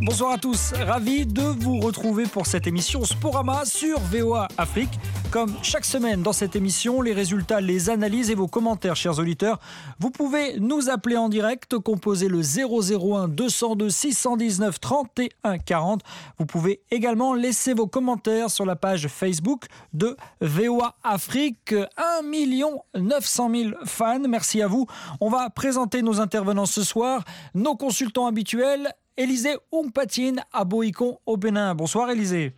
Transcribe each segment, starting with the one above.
Bonsoir à tous, ravi de vous retrouver pour cette émission Sporama sur VOA Afrique. Comme chaque semaine dans cette émission, les résultats, les analyses et vos commentaires, chers auditeurs. Vous pouvez nous appeler en direct, composer le 001 202 619 31 40. Vous pouvez également laisser vos commentaires sur la page Facebook de VOA Afrique. 1 900 000 fans, merci à vous. On va présenter nos intervenants ce soir, nos consultants habituels. Élisée Oungpatine à Boïcon au Bénin. Bonsoir Élisée.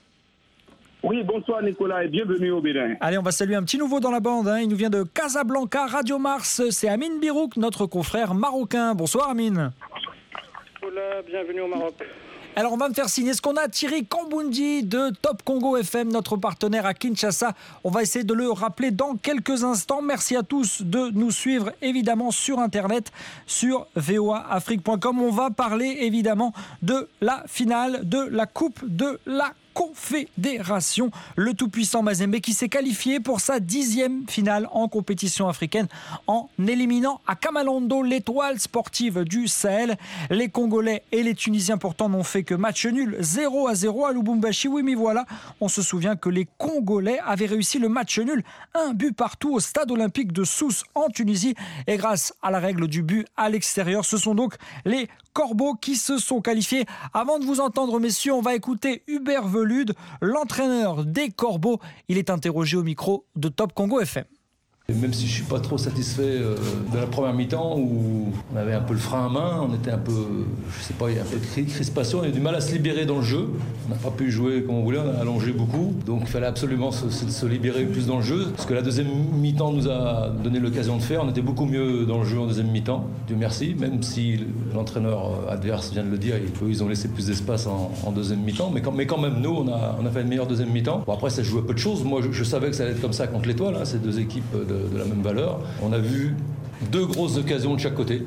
Oui, bonsoir Nicolas et bienvenue au Bénin. Allez, on va saluer un petit nouveau dans la bande. Il nous vient de Casablanca, Radio Mars. C'est Amine Birouk, notre confrère marocain. Bonsoir Amine. Hola, bienvenue au Maroc. Alors on va me faire signer ce qu'on a. Thierry Kamboundi de Top Congo FM, notre partenaire à Kinshasa. On va essayer de le rappeler dans quelques instants. Merci à tous de nous suivre évidemment sur Internet, sur voaafrique.com. On va parler évidemment de la finale de la Coupe de la Confédération, le tout-puissant Mazembe qui s'est qualifié pour sa 10e finale en compétition africaine en éliminant à Kamalondo l'étoile sportive du Sahel. Les Congolais et les Tunisiens pourtant n'ont fait que match nul 0-0 à Lubumbashi. Oui, mais voilà, on se souvient que les Congolais avaient réussi le match nul, un but partout au stade olympique de Sousse en Tunisie. Et grâce à la règle du but à l'extérieur, ce sont donc les Corbeaux qui se sont qualifiés. Avant de vous entendre, messieurs, on va écouter Hubert Velude, l'entraîneur des Corbeaux. Il est interrogé au micro de Top Congo FM. Même si je ne suis pas trop satisfait de la première mi-temps où on avait un peu le frein à main, on était un peu, je sais pas, il y a un peu de crispation, on a eu du mal à se libérer dans le jeu. On n'a pas pu jouer comme on voulait, on a allongé beaucoup. Donc il fallait absolument se libérer plus dans le jeu. Ce que la deuxième mi-temps nous a donné l'occasion de faire, on était beaucoup mieux dans le jeu en deuxième mi-temps. Dieu merci, même si l'entraîneur adverse vient de le dire, ils ont laissé plus d'espace en deuxième mi-temps. Mais quand même, nous, on a fait une meilleure deuxième mi-temps. Bon, après, ça joue à peu de choses. Moi, je savais que ça allait être comme ça contre l'Étoile, hein, ces deux équipes de la même valeur. On a vu deux grosses occasions de chaque côté.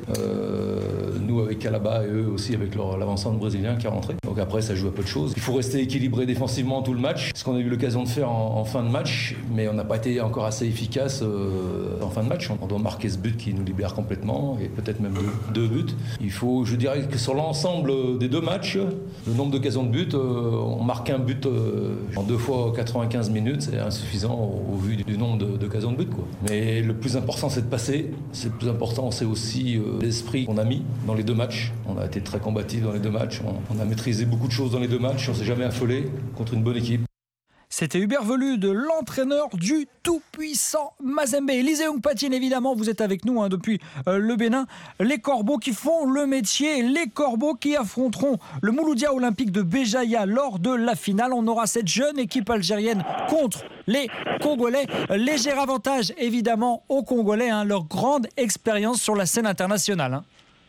Nous avec Calaba et eux aussi avec l'avancante brésilien qui est rentré. Donc après ça joue à peu de choses. Il faut rester équilibré défensivement tout le match. Ce qu'on a eu l'occasion de faire en fin de match, mais on n'a pas été encore assez efficace en fin de match. On doit marquer ce but qui nous libère complètement et peut-être même deux buts. Il faut, je dirais que sur l'ensemble des deux matchs, le nombre d'occasions de buts, on marque un but en 2 fois 95 minutes, c'est insuffisant au vu du nombre d'occasions de buts, quoi. Mais le plus important c'est de passer. Le plus important, c'est aussi l'esprit qu'on a mis dans les deux matchs. On a été très combatifs dans les deux matchs. On a maîtrisé beaucoup de choses dans les deux matchs. On ne s'est jamais affolé contre une bonne équipe. C'était Hubert Velude, l'entraîneur du tout-puissant Mazembe. Élisée Oungpatine, évidemment, vous êtes avec nous depuis le Bénin. Les Corbeaux qui font le métier, les Corbeaux qui affronteront le Mouloudia Olympique de Béjaïa lors de la finale. On aura cette jeune équipe algérienne contre les Congolais. Léger avantage, évidemment, aux Congolais, leur grande expérience sur la scène internationale.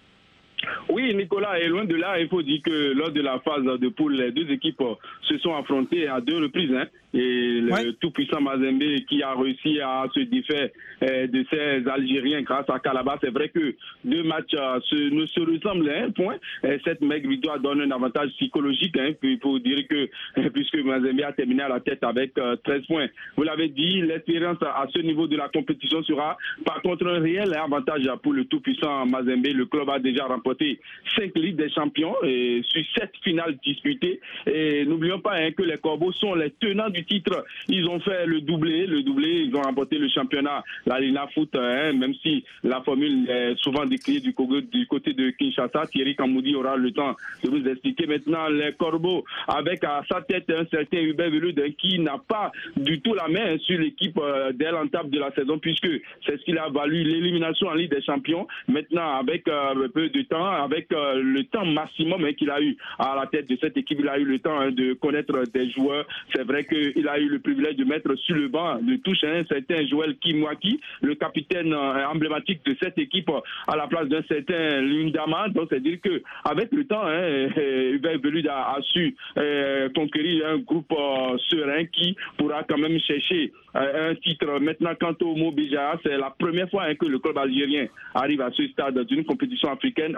Oui, Nicolas, et loin de là, il faut dire que lors de la phase de poule, les deux équipes se sont affrontées à 2 reprises. Et le tout-puissant Mazembe qui a réussi à se défaire de ces Algériens grâce à Calaba. C'est vrai que 2 matchs ne se ressemblent à un point. Cette maigre victoire donne un avantage psychologique. Il faut dire que puisque Mazembe a terminé à la tête avec 13 points. Vous l'avez dit, l'expérience à ce niveau de la compétition sera par contre un réel avantage pour le tout-puissant Mazembe. Le club a déjà remporté 5 Ligues des Champions et sur 7 finales disputées. Et n'oublions pas que les Corbeaux sont les tenants du titre. Ils ont fait le doublé, ils ont remporté le championnat, la Lina Foot, même si la formule est souvent décriée du côté de Kinshasa. Thierry Kamboundi aura le temps de vous expliquer. Maintenant, les Corbeaux, avec à sa tête un certain Hubert Velude qui n'a pas du tout la main sur l'équipe dès l'entame de la saison, puisque c'est ce qu'il a valu l'élimination en Ligue des Champions. Maintenant, avec un peu de temps, avec le temps maximum qu'il a eu à la tête de cette équipe, il a eu le temps de connaître des joueurs. C'est vrai qu'il a eu le privilège de mettre sur le banc de touche un certain Joël Kimwaki, le capitaine emblématique de cette équipe, à la place d'un certain Lindama. Donc c'est-à-dire qu'avec le temps, Hubert Velude a su conquérir un groupe serein qui pourra quand même chercher un titre. Maintenant, quant au Mobija, c'est la première fois que le club algérien arrive à ce stade d'une compétition africaine, un parcours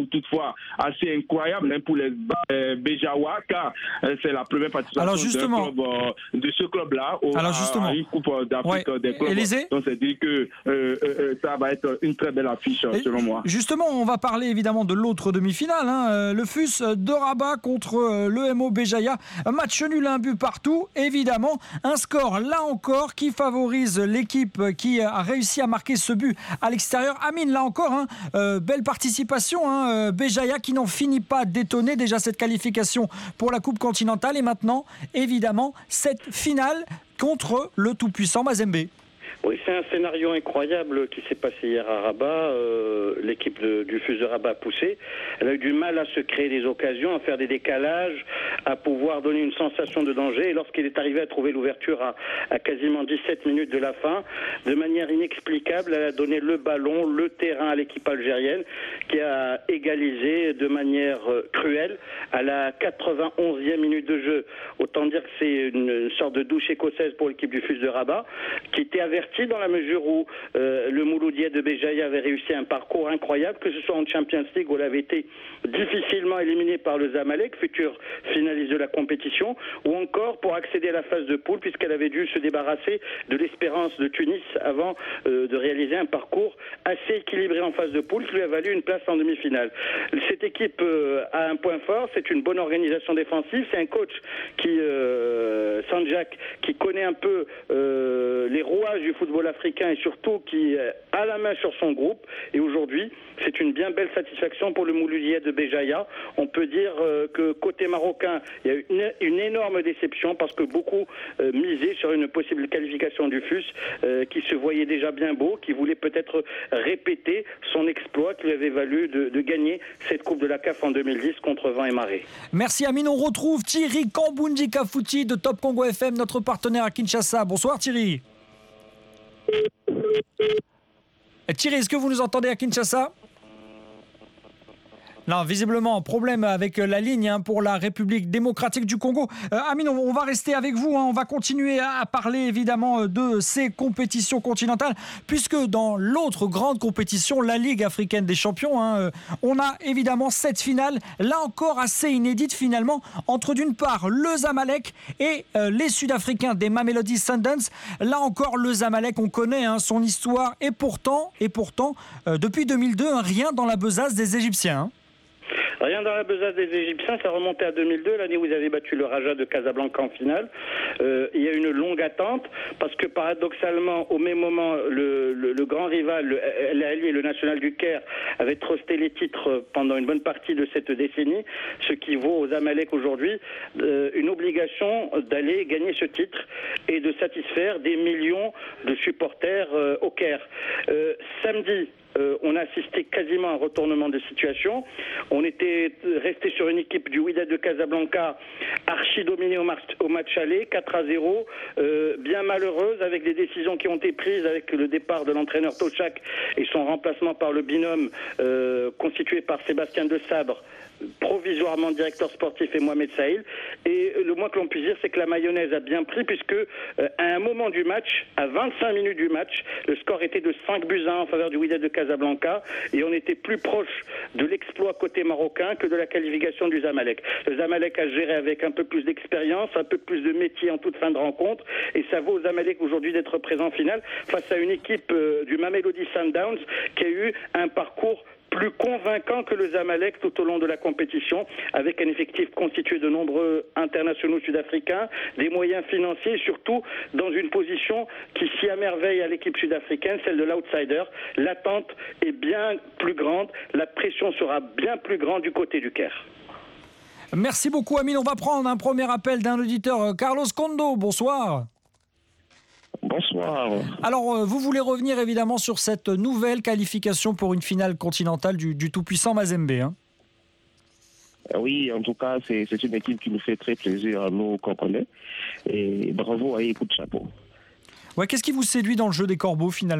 parcours toutefois assez incroyable pour les Béjawa, car c'est la première participation de ce club-là à une Coupe d'Afrique des clubs. Élysée, donc c'est dire que ça va être une très belle affiche selon moi. Justement, on va parler évidemment de l'autre demi-finale, le FUS de Rabat contre l'EMO Béjaïa. Match nul, un but partout, évidemment. Un score, là encore, qui favorise l'équipe qui a réussi à marquer ce but à l'extérieur. Amine, là encore, belle participation. Béjaïa qui n'en finit pas d'étonner. Déjà cette qualification pour la Coupe continentale. Et maintenant, évidemment, cette finale contre le tout-puissant Mazembe. Oui, c'est un scénario incroyable qui s'est passé hier à Rabat. L'équipe du FUS de Rabat a poussé. Elle a eu du mal à se créer des occasions, à faire des décalages, à pouvoir donner une sensation de danger. Et lorsqu'il est arrivé à trouver l'ouverture à quasiment 17 minutes de la fin, de manière inexplicable, elle a donné le ballon, le terrain à l'équipe algérienne qui a égalisé de manière cruelle à la 91e minute de jeu. Autant dire que c'est une sorte de douche écossaise pour l'équipe du FUS de Rabat qui était avertie dans la mesure où le Mouloudia de Béjaïa avait réussi un parcours incroyable, que ce soit en Champions League où elle avait été difficilement éliminée par le Zamalek, futur finaliste de la compétition, ou encore pour accéder à la phase de poule puisqu'elle avait dû se débarrasser de l'Espérance de Tunis avant de réaliser un parcours assez équilibré en phase de poule qui lui a valu une place en demi-finale. Cette équipe a un point fort, c'est une bonne organisation défensive, c'est un coach qui Sanjak, qui connaît un peu les rouages du football africain et surtout qui a la main sur son groupe. Et aujourd'hui, c'est une bien belle satisfaction pour le Mouloudia de Béjaïa. On peut dire que côté marocain, il y a une énorme déception parce que beaucoup misaient sur une possible qualification du FUS qui se voyait déjà bien beau, qui voulait peut-être répéter son exploit qui lui avait valu de gagner cette Coupe de la CAF en 2010 contre vent et marée. Merci Amine. On retrouve Thierry Kamboundi Kafouti de Top Congo FM, notre partenaire à Kinshasa. Bonsoir Thierry. Thierry, est-ce que vous nous entendez à Kinshasa ? Non, visiblement, problème avec la ligne pour la République démocratique du Congo. Amine, on va rester avec vous. On va continuer à parler évidemment de ces compétitions continentales, puisque dans l'autre grande compétition, la Ligue africaine des champions, on a évidemment cette finale, là encore assez inédite finalement, entre d'une part le Zamalek et les Sud-Africains des Mamelodi Sundowns. Là encore, le Zamalek, on connaît son histoire, et pourtant, depuis 2002, rien dans la besace des Égyptiens. Rien dans la besace des Égyptiens, ça remontait à 2002, l'année où ils avaient battu le Raja de Casablanca en finale. Il y a eu une longue attente, parce que paradoxalement, au même moment, le grand rival, l'allié, le National du Caire, avait trusté les titres pendant une bonne partie de cette décennie, ce qui vaut aux Zamalek aujourd'hui une obligation d'aller gagner ce titre et de satisfaire des millions de supporters au Caire. Samedi, on a assisté quasiment à un retournement de situation. On était resté sur une équipe du Wydad de Casablanca archi dominée au match aller, 4-0, bien malheureuse, avec des décisions qui ont été prises avec le départ de l'entraîneur Tochak et son remplacement par le binôme constitué par Sébastien De Sabre, provisoirement directeur sportif, et Mohamed Sahil. Et le moins que l'on puisse dire, c'est que la mayonnaise a bien pris, puisque à un moment du match, à 25 minutes du match, le score était de 5-1 en faveur du Wydad de Casablanca, et on était plus proche de l'exploit côté marocain que de la qualification du Zamalek. Le Zamalek a géré avec un peu plus d'expérience, un peu plus de métier en toute fin de rencontre, et ça vaut au Zamalek aujourd'hui d'être présent en finale face à une équipe du Mamelodi Sundowns qui a eu un parcours plus convaincant que le Zamalek tout au long de la compétition, avec un effectif constitué de nombreux internationaux sud-africains, des moyens financiers et surtout dans une position qui s'y amerveille à l'équipe sud-africaine, celle de l'outsider. L'attente est bien plus grande, la pression sera bien plus grande du côté du Caire. Merci beaucoup Amine. On va prendre un premier appel d'un auditeur, Carlos Kondo. Bonsoir. Bonsoir. Alors, vous voulez revenir évidemment sur cette nouvelle qualification pour une finale continentale du tout-puissant Mazembe, Oui, en tout cas, c'est une équipe qui nous fait très plaisir à nous Congolais. Et bravo à eux, coup de chapeau. Ouais, qu'est-ce qui vous séduit dans le jeu des Corbeaux finalement ?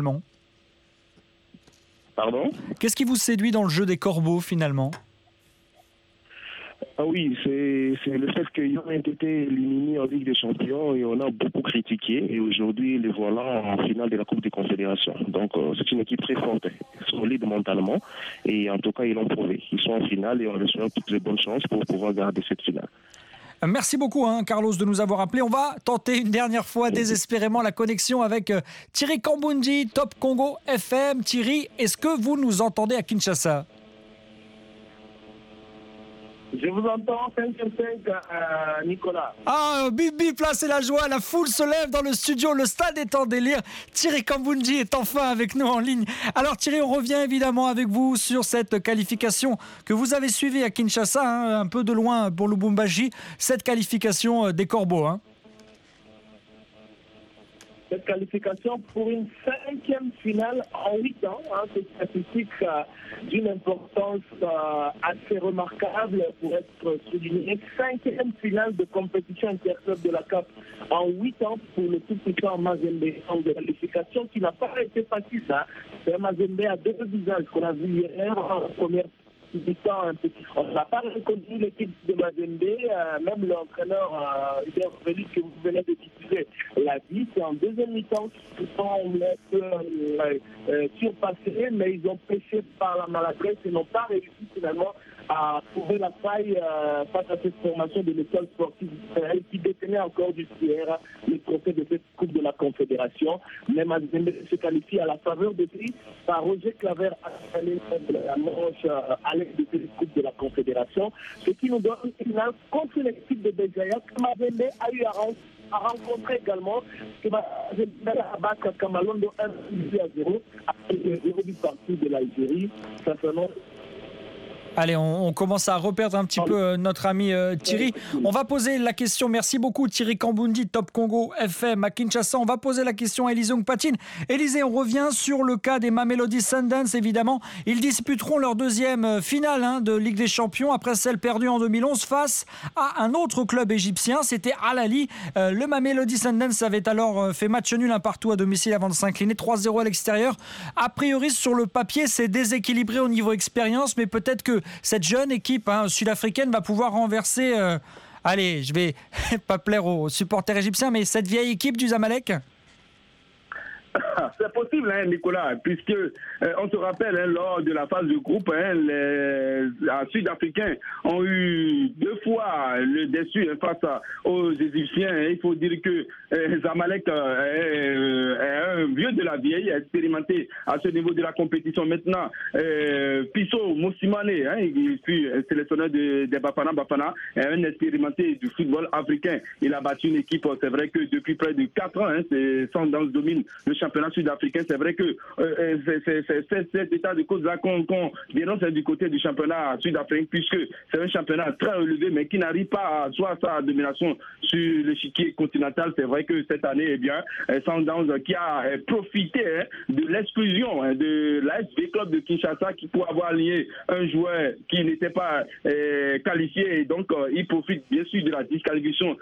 Pardon ? Qu'est-ce qui vous séduit dans le jeu des Corbeaux finalement ? Ah oui, c'est le fait qu'ils ont été éliminés en Ligue des Champions et on a beaucoup critiqué. Et aujourd'hui, les voilà en finale de la Coupe des Confédérations. Donc, c'est une équipe très forte, solide mentalement. Et en tout cas, ils l'ont prouvé. Ils sont en finale et on leur souhaite toutes les bonnes chances pour pouvoir garder cette finale. Merci beaucoup, Carlos, de nous avoir appelés. On va tenter une dernière fois désespérément la connexion avec Thierry Kambundji, Top Congo FM. Thierry, est-ce que vous nous entendez à Kinshasa ? Je vous entends 5-5, Nicolas. Ah, bip bip, là c'est la joie, la foule se lève dans le studio, le stade est en délire. Thierry Kambundji est enfin avec nous en ligne. Alors Thierry, on revient évidemment avec vous sur cette qualification que vous avez suivie à Kinshasa, un peu de loin pour Lubumbashi, cette qualification des Corbeaux. Cette qualification pour une 5e finale en 8 ans, c'est une statistique d'une importance assez remarquable pour être soulignée. 5e finale de compétition interclub de la CAF en 8 ans pour le tout-puissant Mazembe, de qualification qui n'a pas été facile. C'est Mazembe à 2 visages qu'on a vu hier en première. On n'a pas reconnu l'équipe de Mazembe, même l'entraîneur Hubert Félix que vous venez de diffuser l'a dit, c'est en deuxième mi-temps qu'ils sont un peu surpassés, mais ils ont péché par la maladresse et n'ont pas réussi finalement à trouver la faille face à cette formation de l'école sportive d'Israël qui détenait encore du tiers le trophée de cette Coupe de la Confédération. Mais Mazembe se qualifie à la faveur de prix par Roger Claver à la manche à l'aide de cette Coupe de la Confédération, ce qui nous donne une finale contre l'équipe de Béjaïa que Mazembe a eu à rencontrer également, que Mazembe a battu Kamalondo 1-0 après le 0 du parti de l'Algérie. Ça s'annonce. Allez, on commence à reperdre un petit peu notre ami Thierry. On va poser la question, merci beaucoup Thierry Kambundji, Top Congo FM à Kinshasa. On va poser la question à Élisée Ongpatine. Élisée, on revient sur le cas des Mamelodi Sundowns, évidemment. Ils disputeront leur deuxième finale de Ligue des Champions après celle perdue en 2011 face à un autre club égyptien, c'était Al Ahly. Le Mamelodi Sundowns avait alors fait match nul un partout à domicile avant de s'incliner 3-0 à l'extérieur. A priori, sur le papier, c'est déséquilibré au niveau expérience, mais peut-être que cette jeune équipe sud-africaine va pouvoir renverser, allez, je vais pas plaire aux supporters égyptiens, mais cette vieille équipe du Zamalek. C'est possible, Nicolas, puisque on se rappelle, lors de la phase de groupe, les Sud-Africains ont eu 2 fois le déçu face aux Égyptiens. Il faut dire que Zamalek est un vieux de la vieille, expérimenté à ce niveau de la compétition. Maintenant, Pisso Moussimane, il fut sélectionneur de Bafana, est un expérimenté du football africain. Il a battu une équipe, c'est vrai que depuis près de 4 ans, Sundowns domine le championnat sud-africain. C'est vrai que c'est cet état de cause-là qu'on dénonce du côté du championnat sud-africain, puisque c'est un championnat très élevé, mais qui n'arrive pas à soit sa domination sur l'échiquier continental. C'est vrai que cette année, Sundowns qui a profité de l'exclusion de l'ASV Club de Kinshasa, qui pourrait avoir lié un joueur qui n'était pas qualifié, et donc il profite bien sûr de la disqualification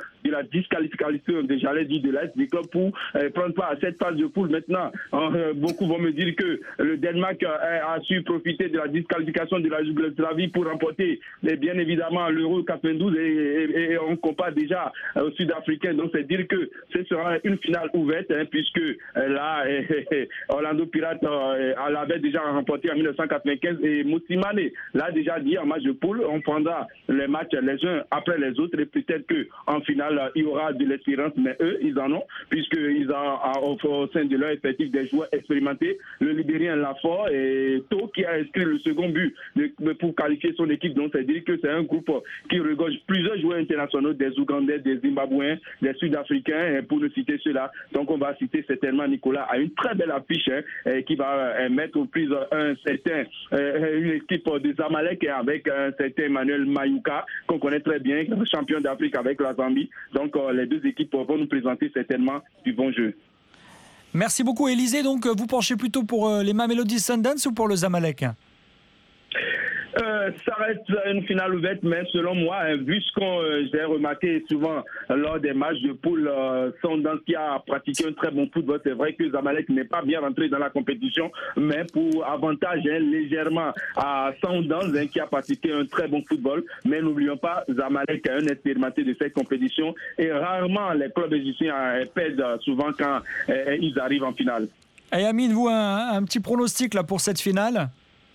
de l'ASV Club pour prendre part à cette phase de poule. Maintenant, beaucoup vont me dire que le Danemark a su profiter de la disqualification de la Yougoslavie pour remporter bien évidemment l'Euro 92 et on compare déjà aux Sud-Africains. Donc c'est dire que ce sera une finale ouverte, puisque là, Orlando Pirates l'avait déjà remporté en 1995 et Moussimane l'a déjà dit en match de poule. On prendra les matchs les uns après les autres et peut-être qu'en finale, il y aura de l'espérance, mais eux, ils en ont, puisqu'ils ont au sein de leur effectif des joueurs expérimentés. Le Libérien Lafort et To qui a inscrit le second but pour qualifier son équipe. Donc, c'est dire que c'est un groupe qui regorge plusieurs joueurs internationaux, des Ougandais, des Zimbabwéens, des Sud-Africains, pour ne citer ceux-là. Donc, on va citer certainement Nicolas à une très belle affiche qui va mettre aux prises une équipe de Zamalek avec un certain Emmanuel Mayuka, qu'on connaît très bien, champion d'Afrique avec la Zambie. Donc, les deux équipes vont nous présenter certainement du bon jeu. Merci beaucoup, Élisée. Donc, vous penchez plutôt pour les Mamelodi Sundowns ou pour le Zamalek ? Ça reste une finale ouverte, mais selon moi, vu ce que j'ai remarqué souvent lors des matchs de poule, Sundowns qui a pratiqué un très bon football, c'est vrai que Zamalek n'est pas bien rentré dans la compétition, mais pour avantage légèrement à Sundowns qui a pratiqué un très bon football. Mais n'oublions pas, Zamalek est un expérimenté de cette compétition et rarement les clubs égyptiens pèsent souvent quand ils arrivent en finale. Et Amine, vous, un petit pronostic là, pour cette finale?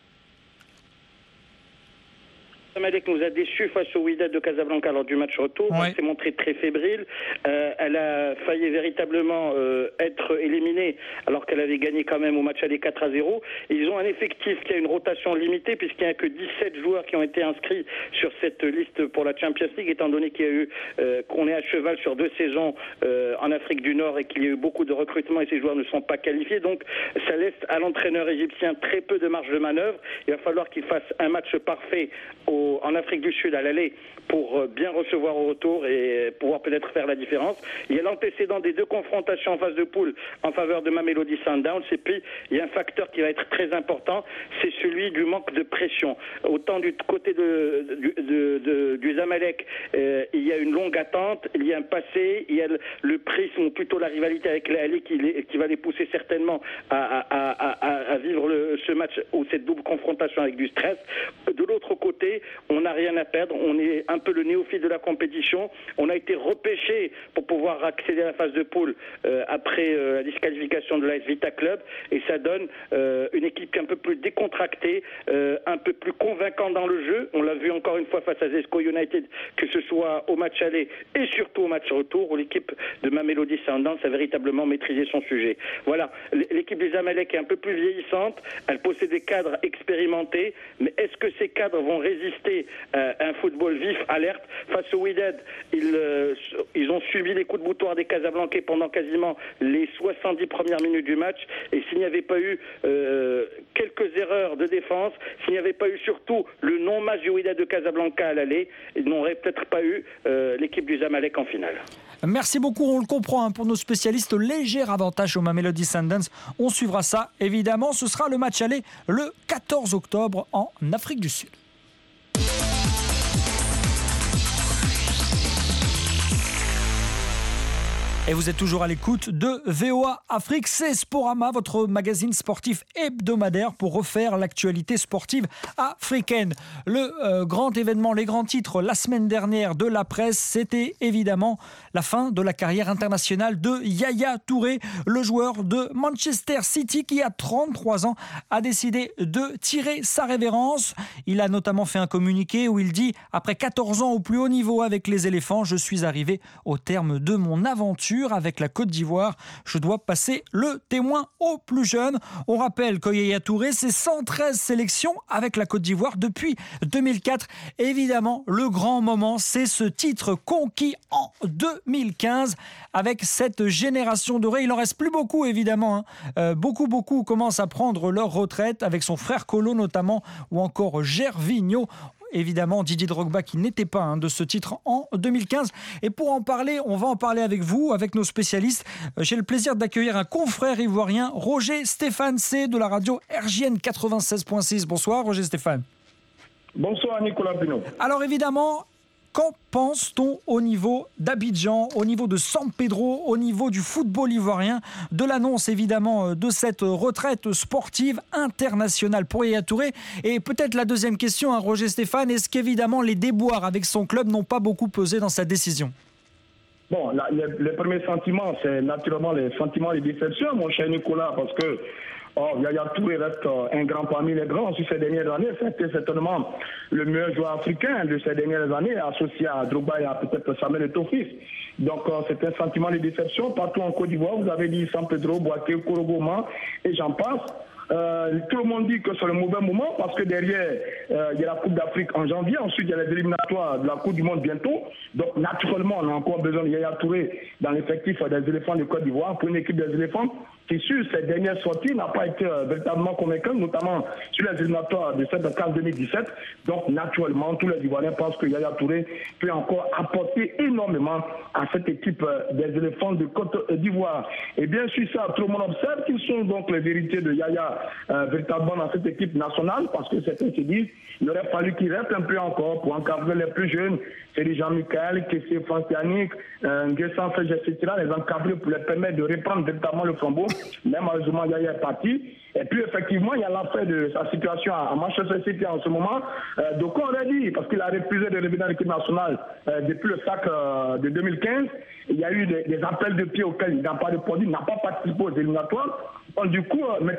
Zamalek nous a déçus face au Wydad de Casablanca lors du match retour. Elle s'est montrée très fébrile. Elle a failli véritablement être éliminée alors qu'elle avait gagné quand même au match aller 4-0. Ils ont un effectif qui a une rotation limitée puisqu'il n'y a que 17 joueurs qui ont été inscrits sur cette liste pour la Champions League, étant donné qu'il y a eu qu'on est à cheval sur 2 saisons en Afrique du Nord et qu'il y a eu beaucoup de recrutements et ces joueurs ne sont pas qualifiés. Donc ça laisse à l'entraîneur égyptien très peu de marge de manœuvre. Il va falloir qu'il fasse un match parfait en Afrique du Sud à l'aller pour bien recevoir au retour et pouvoir peut-être faire la différence. Il y a l'antécédent des 2 confrontations en phase de poule en faveur de Mamelodi Sundowns et puis il y a un facteur qui va être très important, c'est celui du manque de pression. Autant du côté du Zamalek, il y a une longue attente, il y a un passé, il y a le prisme ou plutôt la rivalité avec l'Ali qui va les pousser certainement à vivre ce match ou cette double confrontation avec du stress. De l'autre côté, on n'a rien à perdre, on est un peu le néophyte de la compétition, on a été repêché pour pouvoir accéder à la phase de poule après la disqualification de l'AS Vita Club et ça donne une équipe qui est un peu plus décontractée, un peu plus convaincante dans le jeu. On l'a vu encore une fois face à Zesco United, que ce soit au match aller et surtout au match retour où l'équipe de Mamelodi Sundowns a véritablement maîtrisé son sujet. Voilà, l'équipe des Zamalek est un peu plus vieillissante, elle possède des cadres expérimentés, mais est-ce que ces cadres vont résister à un football vif, alerte? Face au Wydad, ils ont subi les coups de boutoir des Casablancais pendant quasiment les 70 premières minutes du match et s'il n'y avait pas eu quelques erreurs de défense, s'il n'y avait pas eu surtout le non-match du Wydad de Casablanca à l'aller, ils n'auraient peut-être pas eu l'équipe du Zamalek en finale. Merci beaucoup, on le comprend, pour nos spécialistes, léger avantage au Mamelodi Sundowns. On suivra ça, évidemment. Ce sera le match aller le 14 octobre en Afrique du Sud. Et vous êtes toujours à l'écoute de VOA Afrique, c'est Sporama, votre magazine sportif hebdomadaire pour refaire l'actualité sportive africaine. Le grand événement, les grands titres la semaine dernière de la presse, c'était évidemment la fin de la carrière internationale de Yaya Touré, le joueur de Manchester City qui à 33 ans a décidé de tirer sa révérence. Il a notamment fait un communiqué où il dit « Après 14 ans au plus haut niveau avec les éléphants, je suis arrivé au terme de mon aventure avec la Côte d'Ivoire. Je dois passer le témoin aux plus jeunes. » On rappelle que Yaya Touré, c'est 113 sélections avec la Côte d'Ivoire depuis 2004. Évidemment, le grand moment, c'est ce titre conquis en 2015 avec cette génération dorée. Il n'en reste plus beaucoup, évidemment. Beaucoup commencent à prendre leur retraite avec son frère Kolo notamment ou encore Gervinho. Évidemment, Didier Drogba qui n'était pas de ce titre en 2015. Et pour en parler, on va en parler avec vous, avec nos spécialistes. J'ai le plaisir d'accueillir un confrère ivoirien, Roger Stéphane C de la radio RJN 96.6. Bonsoir Roger Stéphane. Bonsoir Nicolas Pinault. Alors évidemment, qu'en pense-t-on au niveau d'Abidjan, au niveau de San Pedro, au niveau du football ivoirien, de l'annonce évidemment de cette retraite sportive internationale pour Yaya Touré? Et peut-être la deuxième question à Roger Stéphane, est-ce qu'évidemment les déboires avec son club n'ont pas beaucoup pesé dans sa décision? Bon, les premiers sentiments, c'est naturellement les sentiments de déception, mon cher Nicolas, parce que Yaya Touré reste un grand parmi les grands sur ces dernières années. C'était certainement le meilleur joueur africain de ces dernières années, associé à Drogba et à peut-être Samuel Eto'o-Fils. Donc c'est un sentiment de déception. Partout en Côte d'Ivoire, vous avez dit San Pedro, Boaké, Korogoma et j'en passe. Tout le monde dit que c'est le mauvais moment parce que derrière, il y a la Coupe d'Afrique en janvier. Ensuite, il y a les éliminatoires de la Coupe du Monde bientôt. Donc, naturellement, on a encore besoin de Yaya Touré dans l'effectif des éléphants de Côte d'Ivoire pour une équipe des éléphants c'est sûr, cette dernière sortie n'a pas été véritablement convaincante, notamment sur les éliminatoires de cette CAN 2017. Donc, naturellement, tous les Ivoiriens pensent que Yaya Touré peut encore apporter énormément à cette équipe des éléphants de Côte d'Ivoire. Et bien sûr, ça, tout le monde observe qu'ils sont donc les héritiers de Yaya véritablement dans cette équipe nationale, parce que certains se disent qu'il aurait fallu qu'il reste un peu encore pour encadrer les plus jeunes. C'est les Jean-Michel, Kessé, France Yannick, Nguessan, Fège, etc., les encadrer pour les permettre de reprendre véritablement le flambeau. Même malheureusement, Yaya est parti. Et puis, effectivement, il y a l'affaire de sa situation à Manchester City en ce moment. Donc, on aurait dit, parce qu'il a refusé de revenir dans l'équipe nationale depuis le sac de 2015, il y a eu des appels de pied auxquels il n'a pas répondu, il n'a pas participé aux éliminatoires. Donc, du coup,